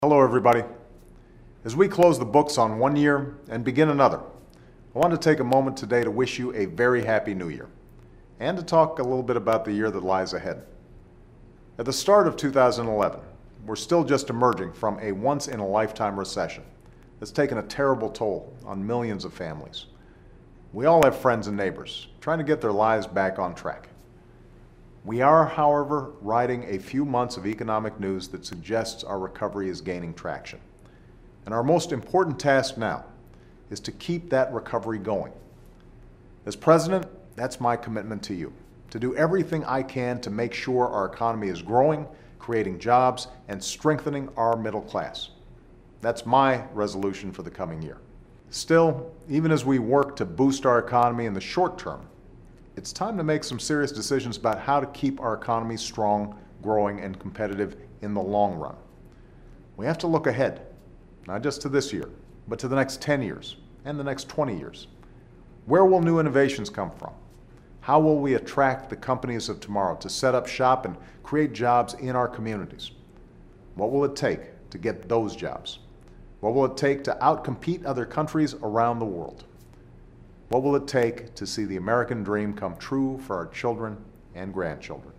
Hello everybody. As we close the books on one year and begin another, I want to take a moment today to wish you a very happy new year and to talk a little bit about the year that lies ahead. At the start of 2011, we're still just emerging from a once-in-a-lifetime recession that's taken a terrible toll on millions of families. We all have friends and neighbors trying to get their lives back on track. We are, however, riding a few months of economic news that suggests our recovery is gaining traction. And our most important task now is to keep that recovery going. As president, that's my commitment to you, to do everything I can to make sure our economy is growing, creating jobs, and strengthening our middle class. That's my resolution for the coming year. Still, even as we work to boost our economy in the short term, it's time to make some serious decisions about how to keep our economy strong, growing, and competitive in the long run. We have to look ahead, not just to this year, but to the next 10 years and the next 20 years. Where will new innovations come from? How will we attract the companies of tomorrow to set up shop and create jobs in our communities? What will it take to get those jobs? What will it take to outcompete other countries around the world? What will it take to see the American dream come true for our children and grandchildren?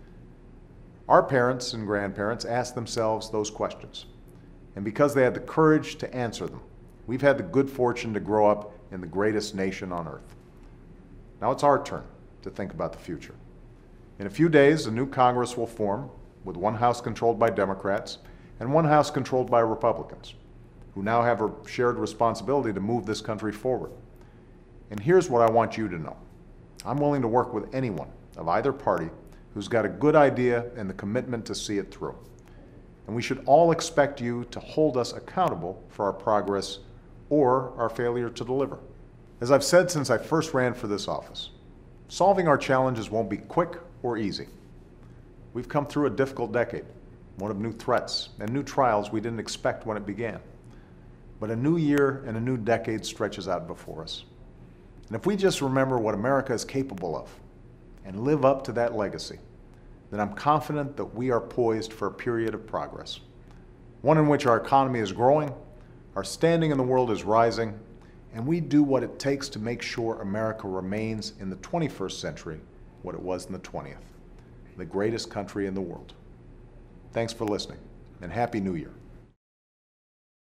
Our parents and grandparents asked themselves those questions, and because they had the courage to answer them, we've had the good fortune to grow up in the greatest nation on earth. Now it's our turn to think about the future. In a few days, a new Congress will form, with one House controlled by Democrats and one House controlled by Republicans, who now have a shared responsibility to move this country forward. And here's what I want you to know. I'm willing to work with anyone of either party who's got a good idea and the commitment to see it through. And we should all expect you to hold us accountable for our progress or our failure to deliver. As I've said since I first ran for this office, solving our challenges won't be quick or easy. We've come through a difficult decade, one of new threats and new trials we didn't expect when it began. But a new year and a new decade stretches out before us. And if we just remember what America is capable of and live up to that legacy, then I'm confident that we are poised for a period of progress. One in which our economy is growing, our standing in the world is rising, and we do what it takes to make sure America remains in the 21st century what it was in the 20th, the greatest country in the world. Thanks for listening, and Happy New Year.